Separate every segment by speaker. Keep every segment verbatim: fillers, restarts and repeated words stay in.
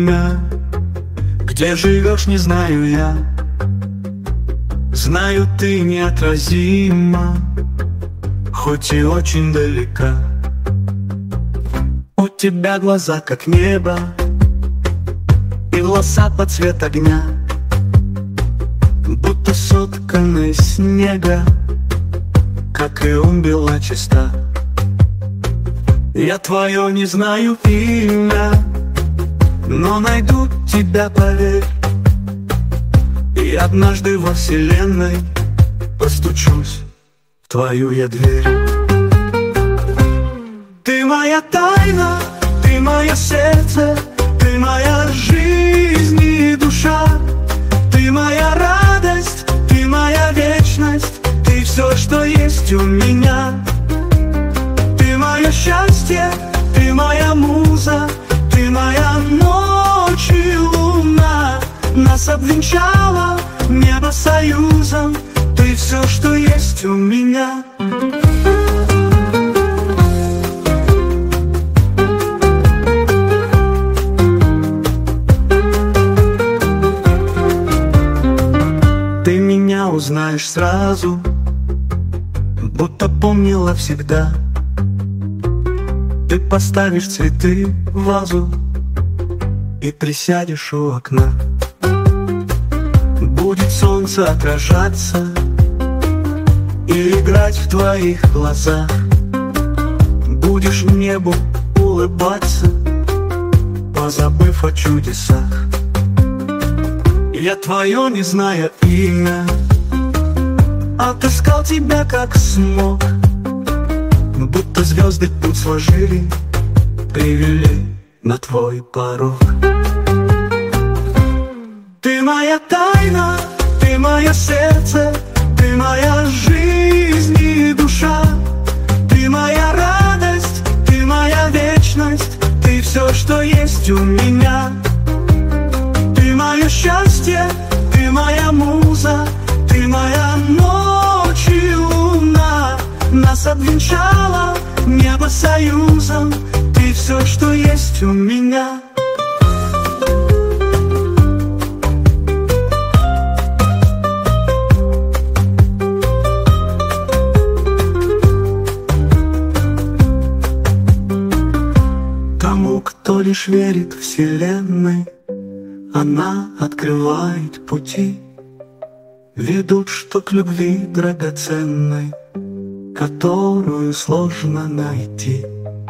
Speaker 1: имя. Где живешь, не знаю я. Знаю, ты неотразима, хоть и очень далека. У тебя глаза как небо, и волоса под цвет огня, будто сотканы из снега, как и ум бела чиста. Я твое не знаю имя, но найду тебя, поверь. И однажды во вселенной постучусь в твою я дверь. Ты моя тайна, ты мое сердце, ты моя жизнь и душа. Ты моя радость, ты моя вечность, ты все, что есть у меня. Ты мое счастье, ты моя муза, ты моя ночь и луна. Нас обвенчало небо союзом, ты все, что есть у меня. Ты меня узнаешь сразу, будто помнила всегда. Ты поставишь цветы в вазу и присядешь у окна. Будет солнце отражаться и играть в твоих глазах. Будешь небу улыбаться, позабыв о чудесах. Я твое, не зная имя, отыскал тебя как смог. Будто звезды путь сложили, привели на твой порог. Ты моя тайна, ты мое сердце, ты моя жизнь и душа. Ты моя радость, ты моя вечность, ты все, что есть у меня. Ты мое счастье, ты моя муза, ты моя ночь и луна. Нас обвенчало небо союзом, ты все, что есть у меня. Тому, кто лишь верит вселенной, она открывает пути, ведут, что к любви драгоценной, которую сложно найти.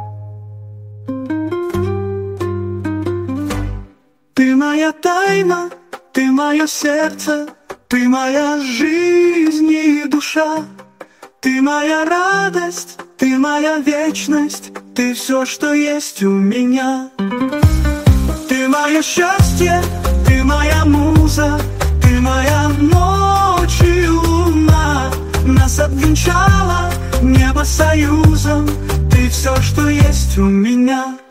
Speaker 1: Ты моя тайна, ты мое сердце, ты моя жизнь и душа. Ты моя радость, ты моя вечность, ты все, что есть у меня. Ты мое счастье, ты моя муза, ты моя ночь и луна. Нас обвенчало небо союзом, ты все, что есть у меня.